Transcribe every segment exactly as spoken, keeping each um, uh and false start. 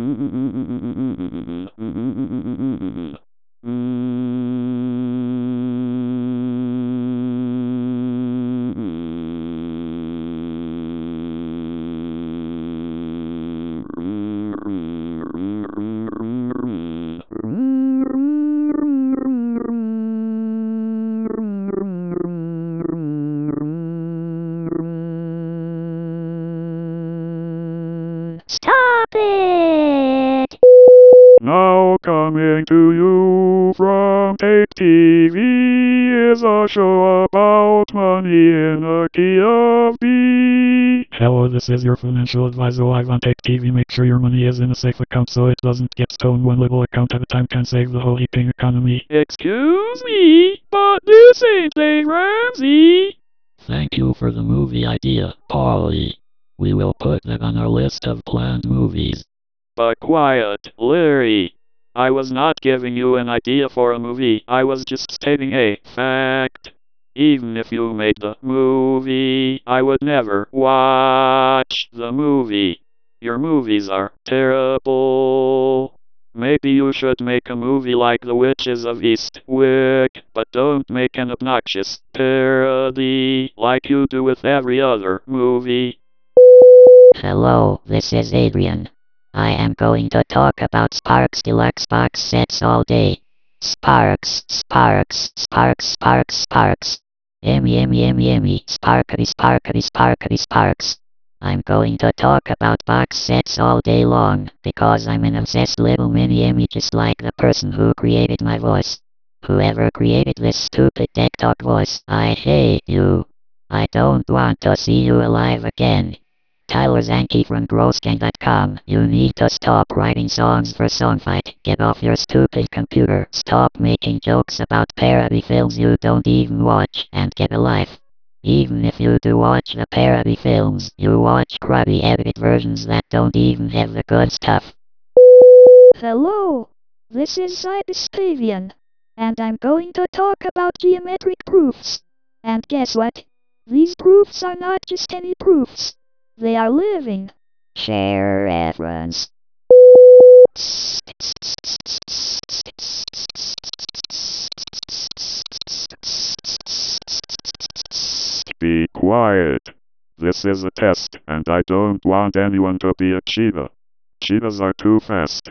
Stop it! Now coming to you from Take T V is a show about money in a key of B. Hello, this is your financial advisor live on Take T V. Make sure your money is in a safe account so it doesn't get stolen. One little account at a time can save the whole heaping economy. Excuse me, but this ain't Dave Ramsey. Thank you for the movie idea, Polly. We will put that on our list of planned movies. But quiet, Larry. I was not giving you an idea for a movie. I was just stating a fact. Even if you made the movie, I would never watch the movie. Your movies are terrible. Maybe you should make a movie like The Witches of Eastwick, but don't make an obnoxious parody like you do with every other movie. Hello, this is Adrian. I am going to talk about Sparks Deluxe box sets all day. Sparks, Sparks, Sparks, Sparks, Sparks. Emmy, Emmy, Emmy, Emmy, Sparkity, Sparkity, Sparkity, Sparks. I'm going to talk about box sets all day long, because I'm an obsessed little mini Emmy just like the person who created my voice. Whoever created this stupid deck talk voice, I hate you. I don't want to see you alive again. Tyler Zanke from Grossgang dot com. You need to stop writing songs for Songfight. Get off your stupid computer. Stop making jokes about parody films you don't even watch, and get a life. Even if you do watch the parody films, you watch crappy edited versions that don't even have the good stuff. Hello, this is Cyberspavian, and I'm going to talk about geometric proofs. And guess what? These proofs are not just any proofs. They are living. Share reference. Be quiet. This is a test, and I don't want anyone to be a cheetah. Cheetahs are too fast.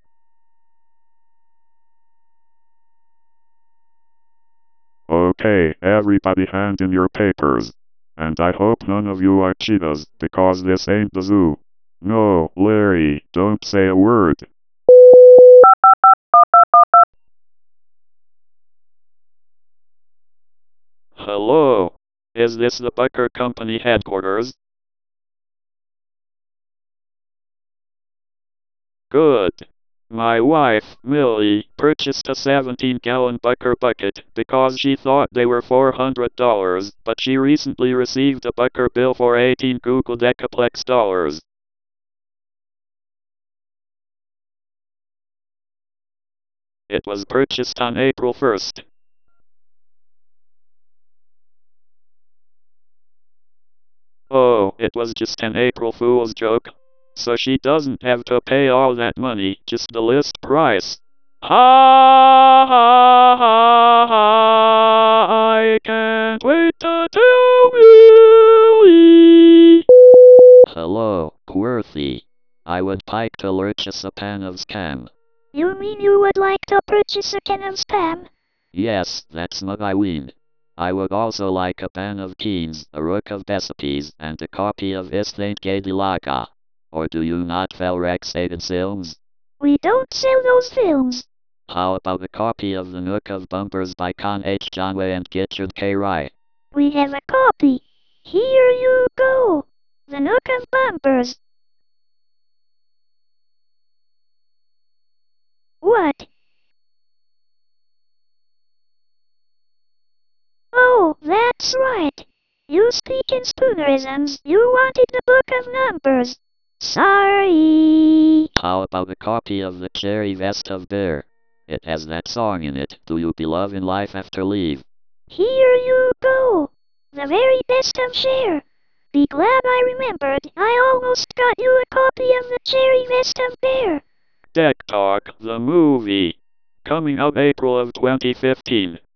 Okay, everybody hand in your papers. And I hope none of you are cheetahs, because this ain't the zoo. No, Larry, don't say a word. Hello, is this the Bucker Company headquarters? Good. My wife, Millie, purchased a seventeen gallon Bucker bucket because she thought they were four hundred dollars, but she recently received a Bucker bill for eighteen Google Decaplex dollars. It was purchased on April first. Oh, it was just an April Fool's joke. So she doesn't have to pay all that money, just the list price. Ha ha ha ha, I can't wait to tell Millie. Hello, Quirthy. I would like to purchase a pan of Spam. You mean you would like to purchase a can of Spam? Yes, that's what I mean. I would also like a pan of Keynes, a rook of recipes, and a copy of Isthaint Gadilaga. Or do you not sell Rexated films? We don't sell those films. How about a copy of The Nook of Bumpers by Con H. Johnway and Gitchard K. Rye? We have a copy. Here you go. The Nook of Bumpers. What? Oh, that's right. You speak in spoonerisms. You wanted the Book of Numbers. Sorry. How about a copy of The Cherry Vest of Bear? It has that song in it, Do You Believe in Life After Leave? Here you go. The very best of Cher. Be glad I remembered. I almost got you a copy of the Cherry Vista Bear. Deck Talk, the movie. Coming up April of twenty fifteen.